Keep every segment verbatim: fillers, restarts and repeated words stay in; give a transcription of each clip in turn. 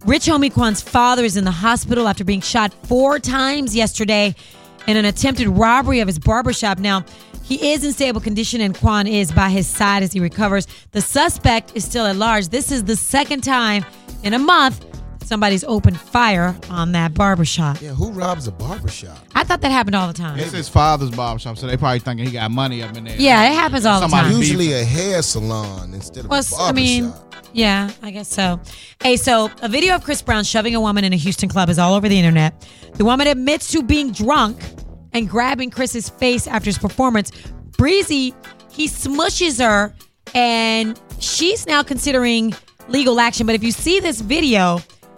Rich Homie Quan's father is in the hospital after being shot four times yesterday in an attempted robbery of his barbershop. Now, he is in stable condition and Quan is by his side as he recovers. The suspect is still at large. This is the second time in a month somebody's opened fire on that barbershop. Yeah, who robs a barbershop? I thought that happened all the time. It's his father's barbershop, so they probably thinking he got money up in there. Yeah, it happens all Somebody the time. Usually a hair salon instead of Well, a barbershop. I mean, yeah, I guess so. Hey, so a video of Chris Brown shoving a woman in a Houston club is all over the internet. The woman admits to being drunk and grabbing Chris's face after his performance. Breezy, he smushes her, and she's now considering legal action. But if you see this video,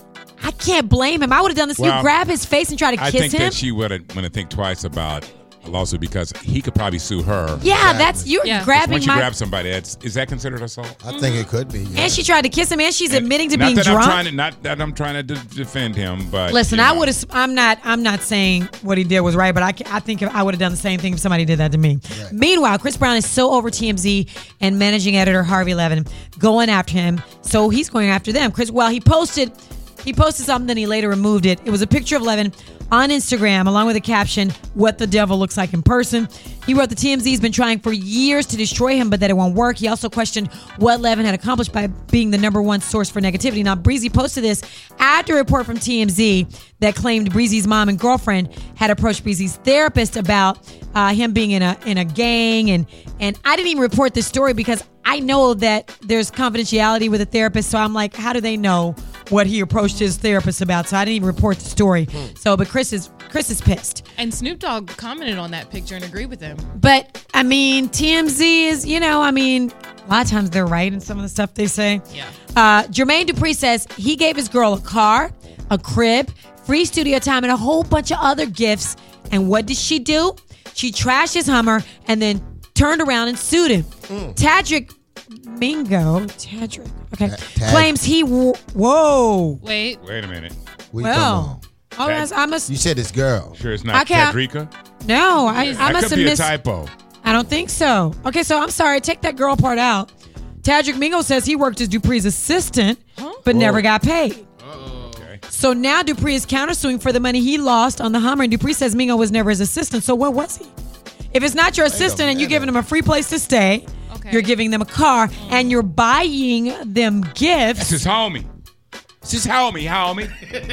I can't blame him. I would have done this. Well, you grab his face and try to I kiss think him. that she would want to think twice about a lawsuit because he could probably sue her. Yeah, that's you're Yeah. grabbing Once you my. grab somebody, that's, is that considered assault? I think it could be. Yeah. And she tried to kiss him, and she's admitting to not being that drunk. I'm trying to, not that I'm trying to de- defend him, but Listen, you I know. would have. I'm not. I'm not saying what he did was right, but I, ca- I think I would have done the same thing if somebody did that to me. Right. Meanwhile, Chris Brown is so over T M Z and managing editor Harvey Levin going after him, so he's going after them. Chris, well, he posted. He posted something, then he later removed it. It was a picture of Levin on Instagram, along with a caption, "What the devil looks like in person." He wrote the T M Z's been trying for years to destroy him, but that it won't work. He also questioned what Levin had accomplished by being the number one source for negativity. Now, Breezy posted this after a report from T M Z that claimed Breezy's mom and girlfriend had approached Breezy's therapist about uh, him being in a in a gang, and and I didn't even report this story because I know that there's confidentiality with a therapist, so I'm like, how do they know what he approached his therapist about? So I didn't even report the story. Hmm. So, but Chris is Chris is pissed. And Snoop Dogg commented on that picture and agreed with him. But I mean, T M Z is, you know, I mean, a lot of times they're right in some of the stuff they say. Yeah. Uh, Jermaine Dupri says he gave his girl a car, a crib, free studio time, and a whole bunch of other gifts. And what did she do? She trashed his Hummer and then turned around and sued him. Mm. Tadrick Mingo, Tadrick, okay, Ta- Tad- claims he. W- whoa. Wait. Wait a minute. We Well, come on. oh, that's, I must. You said this girl. Sure, it's I not can't- Tadrika? No, I, I That must could have be missed. a typo. I don't think so. Okay, so I'm sorry. Take that girl part out. Tadrick Mingo says he worked as Dupree's assistant, but never got paid. Okay. So now Dupree is countersuing for the money he lost on the Hummer, and Dupree says Mingo was never his assistant. So what was he? If it's not your assistant and you're giving them a free place to stay, Okay. you're giving them a car, and you're buying them That's gifts. his homie. It's his homie, homie.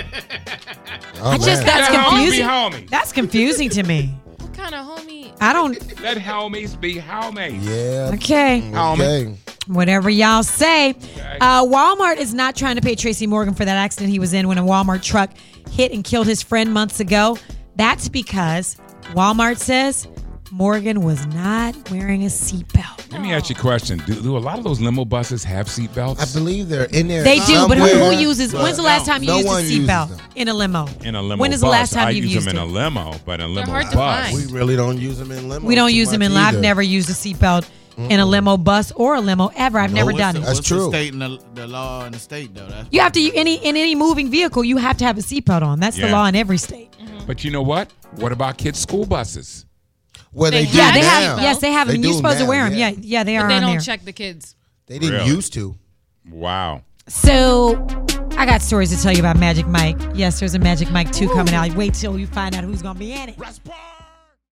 Oh, I just man. that's Let homies be confusing. homies. That's confusing to me. What kind of homie? I don't. Let homies be homies. Yeah. Okay. Okay. Whatever y'all say. Uh, Walmart is not trying to pay Tracy Morgan for that accident he was in when a Walmart truck hit and killed his friend months ago. That's because Walmart says Morgan was not wearing a seatbelt. Let me ask you a question. Do, do a lot of those limo buses have seatbelts? I believe they're in there. They do, but who, somewhere, who uses? but When's the last time you no used a one uses seatbelt them. in a limo? in a limo When is bus. the last time I you've use used them in it? a limo, but in a limo hard to bus. find. We really don't use them in limos. We don't too use them much in. I've either. never used a seatbelt in a limo bus or a limo ever. I've never What's done the, it. That's what's true. The state and the, the law in the state though. That's You have to any in any moving vehicle. You have to have a seatbelt on. That's the Yeah. law in every state. But you know what? What about kids' school buses? Well, they, They do Yeah, they now. have. Yes, they have They them. You're do supposed to now, wear them. yeah. Yeah, yeah, they are But they on don't there. check the kids. They didn't Really? used to. Wow. So, I got stories to tell you about Magic Mike. Yes, there's a Magic Mike two coming out. Wait till you find out who's gonna be in it.